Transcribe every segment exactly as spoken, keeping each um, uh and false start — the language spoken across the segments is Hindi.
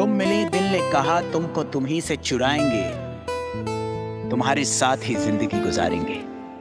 तुम मिली, दिल ने कहा तुमको तुम ही से चुराएंगे, तुम्हारे साथ ही जिंदगी गुजारेंगे।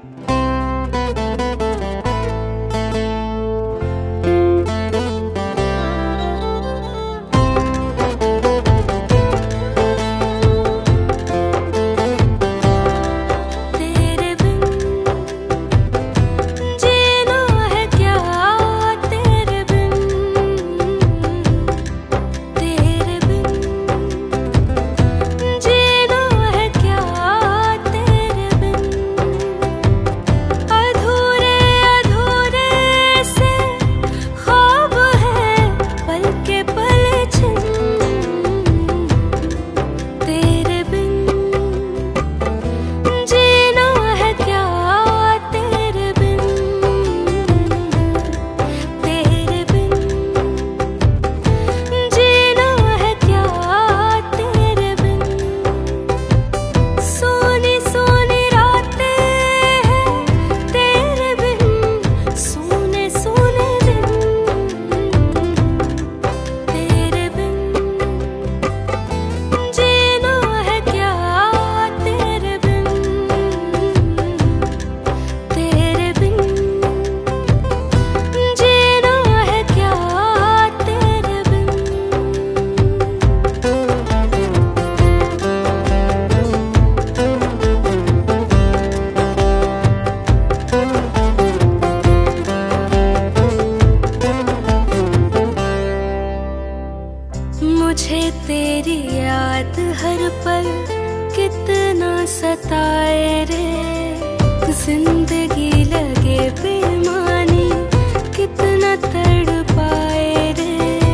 मुझे तेरी याद हर पल कितना सताए रे, जिंदगी लगे बेमानी कितना तड़पाए रे।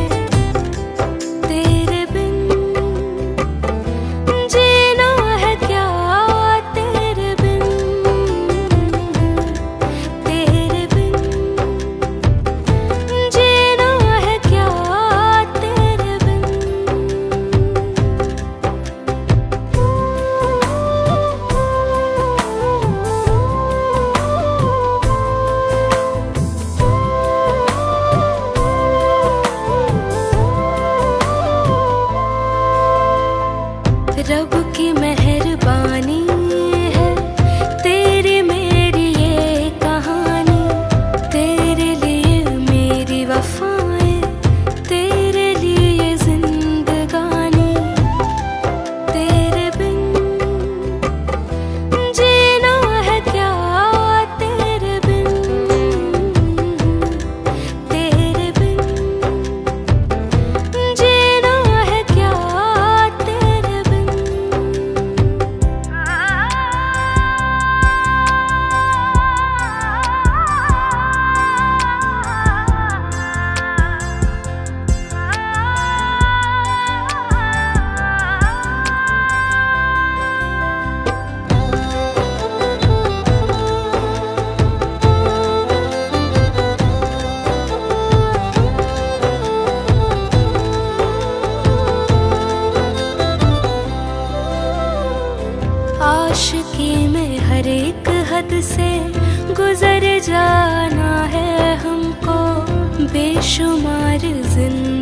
तेरे बिन जीना है क्या, तेरे बिन तेरे बिन जीना है क्या, तेरे बिन। रब की मेहरबानी है तेरी मेरी ये कहानी, तेरे लिए मेरी वफाएं, तेरे लिए जिंदगानी। तेरे बिन जीना है क्या, तेरे बिन तेरे बिन जीना है क्या, तेरे बिन। आशिकी में हर एक हद से गुजर जाना है हमको, बेशुमार जिंदगी